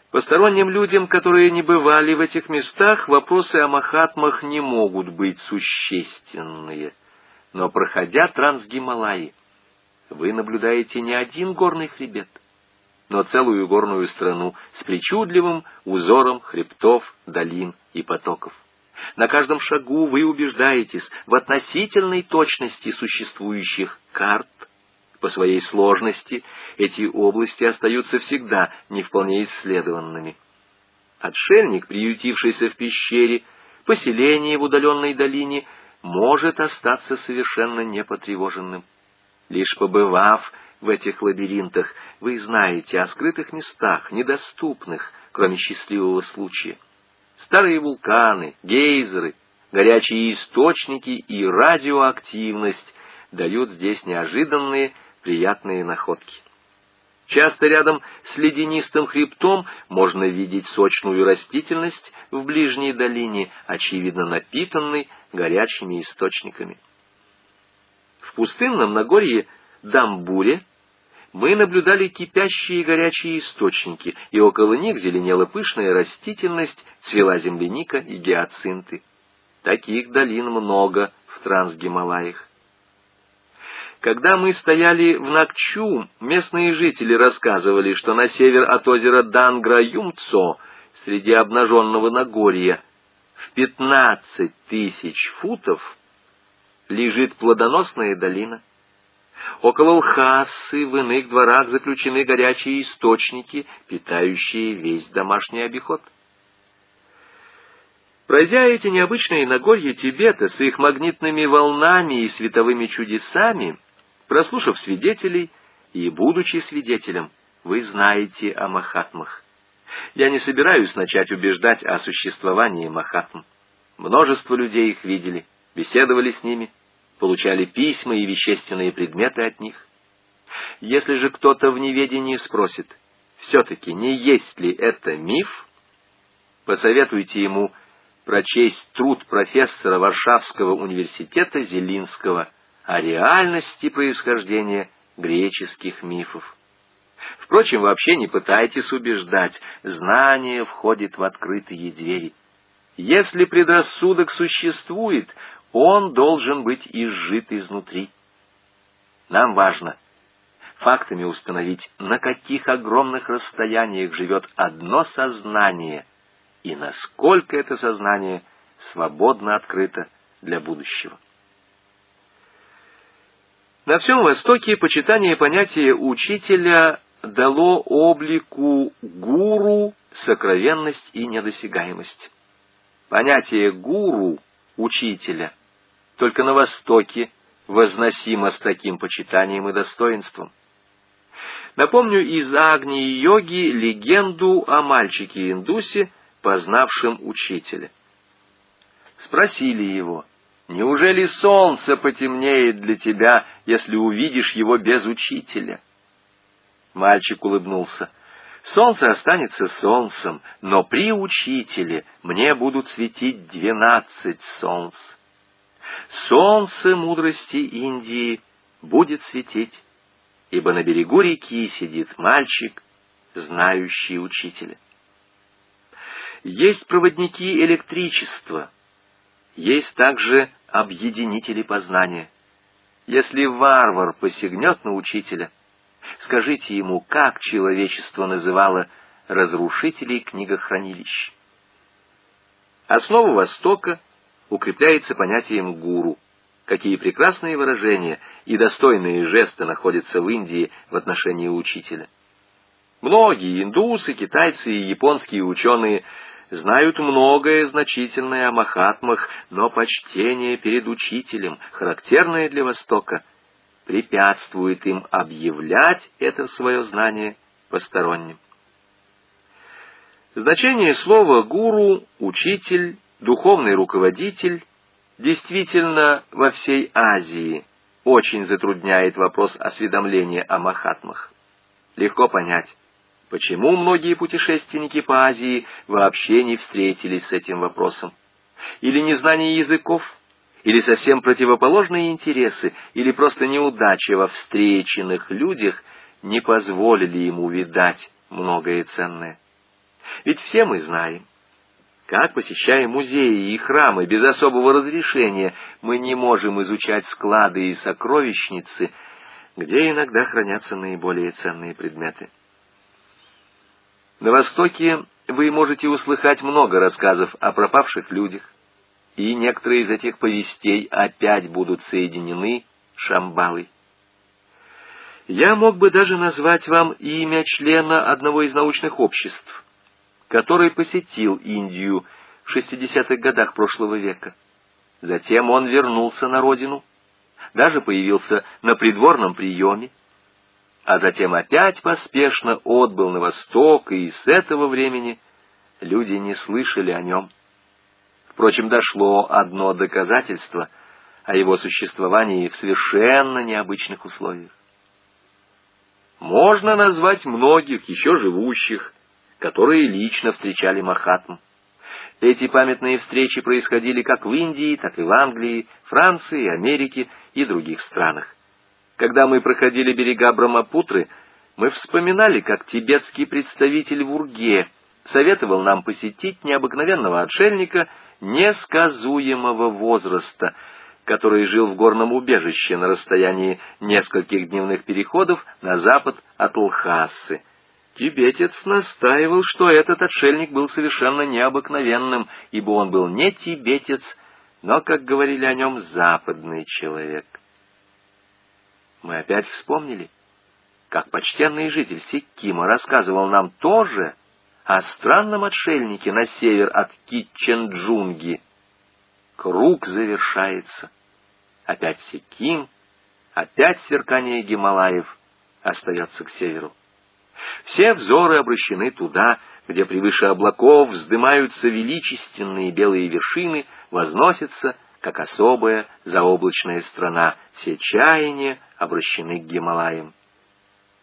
Посторонним людям, которые не бывали в этих местах, вопросы о Махатмах не могут быть существенные. Но, проходя Трансгималаи, вы наблюдаете не один горный хребет, но целую горную страну с причудливым узором хребтов, долин и потоков. На каждом шагу вы убеждаетесь в относительной точности существующих карт. По своей сложности эти области остаются всегда не вполне исследованными. Отшельник, приютившийся в пещере, поселение в удаленной долине, может остаться совершенно непотревоженным. Лишь побывав в этих лабиринтах, вы знаете о скрытых местах, недоступных, кроме счастливого случая. Старые вулканы, гейзеры, горячие источники и радиоактивность дают здесь неожиданные, приятные находки. Часто рядом с ледянистым хребтом можно видеть сочную растительность в ближней долине, очевидно напитанной горячими источниками. В пустынном Нагорье Дамбуре мы наблюдали кипящие горячие источники, и около них зеленела пышная растительность, цвела земляника и гиацинты. Таких долин много в Трансгималаях. Когда мы стояли в Накчу, местные жители рассказывали, что на север от озера Дангра-Юмцо, среди обнаженного Нагорья, в 15 тысяч футов лежит плодоносная долина. Около Лхасы в иных дворах заключены горячие источники, питающие весь домашний обиход. Пройдя эти необычные Нагорья Тибета с их магнитными волнами и световыми чудесами, прослушав свидетелей и будучи свидетелем, вы знаете о Махатмах. Я не собираюсь начать убеждать о существовании Махатм. Множество людей их видели, беседовали с ними, получали письма и вещественные предметы от них. Если же кто-то в неведении спросит, все-таки не есть ли это миф, посоветуйте ему прочесть труд профессора Варшавского университета Зелинского о реальности происхождения греческих мифов. Впрочем, вообще не пытайтесь убеждать, знание входит в открытые двери. Если предрассудок существует, он должен быть изжит изнутри. Нам важно фактами установить, на каких огромных расстояниях живет одно сознание и насколько это сознание свободно открыто для будущего. На всем Востоке почитание понятия учителя дало облику гуру сокровенность и недосягаемость. Понятие гуру, учителя, только на Востоке возносимо с таким почитанием и достоинством. Напомню из Агни-йоги легенду о мальчике-индусе, познавшем учителя. Спросили его: «Неужели солнце потемнеет для тебя, если увидишь его без учителя?» Мальчик улыбнулся. «Солнце останется солнцем, но при учителе мне будут светить 12 солнц. Солнце мудрости Индии будет светить, ибо на берегу реки сидит мальчик, знающий учителя». Есть проводники электричества, есть также объединители познания. Если варвар посягнет на учителя, скажите ему, как человечество называло разрушителей книгохранилищ. Основа Востока укрепляется понятием гуру. Какие прекрасные выражения и достойные жесты находятся в Индии в отношении учителя. Многие индусы, китайцы и японские ученые знают многое значительное о Махатмах, но почтение перед учителем, характерное для Востока, препятствует им объявлять это свое знание посторонним. Значение слова «гуру», «учитель», «духовный руководитель» действительно во всей Азии очень затрудняет вопрос осведомления о Махатмах. Легко понять, почему многие путешественники по Азии вообще не встретились с этим вопросом. Или незнание языков, или совсем противоположные интересы, или просто неудача во встреченных людях не позволили им увидать многое ценное. Ведь все мы знаем, как, посещая музеи и храмы без особого разрешения, мы не можем изучать склады и сокровищницы, где иногда хранятся наиболее ценные предметы. На Востоке вы можете услыхать много рассказов о пропавших людях, и некоторые из этих повестей опять будут соединены Шамбалой. Я мог бы даже назвать вам имя члена одного из научных обществ, который посетил Индию в 60-х годах прошлого века. Затем он вернулся на родину, даже появился на придворном приеме, а затем опять поспешно отбыл на восток, и с этого времени люди не слышали о нем. Впрочем, дошло одно доказательство о его существовании в совершенно необычных условиях. Можно назвать многих еще живущих, которые лично встречали Махатму. Эти памятные встречи происходили как в Индии, так и в Англии, Франции, Америке и других странах. Когда мы проходили берега Брамапутры, мы вспоминали, как тибетский представитель в Урге советовал нам посетить необыкновенного отшельника несказуемого возраста, который жил в горном убежище на расстоянии нескольких дневных переходов на запад от Лхасы. Тибетец настаивал, что этот отшельник был совершенно необыкновенным, ибо он был не тибетец, но, как говорили о нем, западный человек. Мы опять вспомнили, как почтенный житель Сиккима рассказывал нам тоже о странном отшельнике на север от Китченджунги. Круг завершается. Опять Сикким, опять сверкание Гималаев остается к северу. Все взоры обращены туда, где превыше облаков вздымаются величественные белые вершины, возносятся, как особая заоблачная страна, все чаяния обращены к Гималаям.